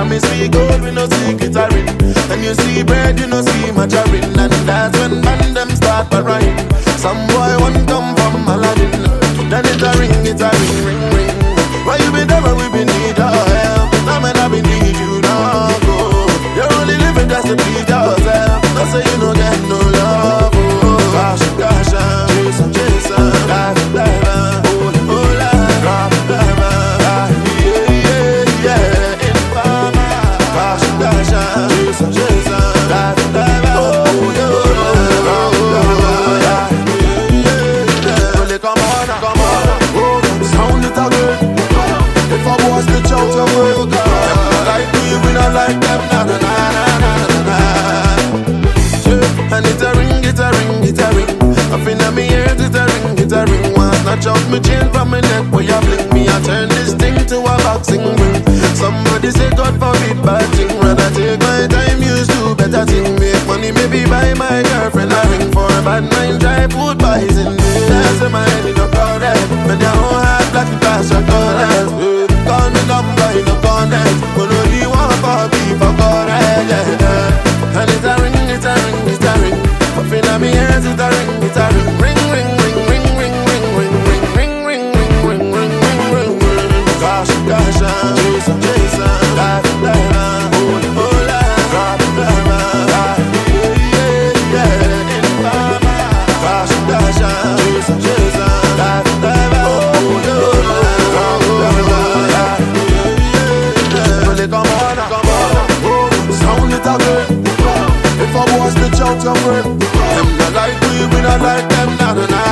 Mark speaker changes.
Speaker 1: Promise me gold, we no see guitaring. And you see bread, you no see margarine. And that's when man them start to rhyme. Some boy won't come from Aladdin. Then it's a ring, ring, ring. Why you been there when we been need your help? Time and I been need you now go. You're only living just to please yourself. Don't say you don't get no love. Oh, gosh, gosh, Jason, Jason, dive, dive, oh, oh, drop, dive, yeah, yeah, in Fama. Gosh, gosh, Jason, Jason, dive, dive, oh, yeah, yeah. Come on, oh, sound it again. If I was the choke of work, like we not like them, na na na na na na. And it's a ring, it's a ring, it's a ring. I feel in my ears, it's a ring. Once snatch out my chain from my neck, where you blink me, I turn this thing to a boxing ring. Somebody say God forbid bad thing. Rather take my time, use to better thing. Make money, maybe buy my girlfriend a ring. For a bad mind, drive food buys in me. That's a mind, you don't call that. When your whole heart black, you pass your colors. Call me number, you don't connect. But only one for me, for correct, yeah. And it's a ring, it's a ring, it's a ring. I feel like me ears, it's a ring, it's a ring. Ring, ring, ring, ring, ring, ring, ring, ring, ring, ring, ring, ring, ring, ring, ring. Gosh, gosh, Jason, Jason, dive, dive, oh, oh, drop, dive, yeah, yeah, in Fama. Gosh, gosh, Jason, Jason, dive, dive, oh, drop, dive, yeah, come on, oh, sound it again. If I was the choke of work, them not like we not like them, nah, nah, nah.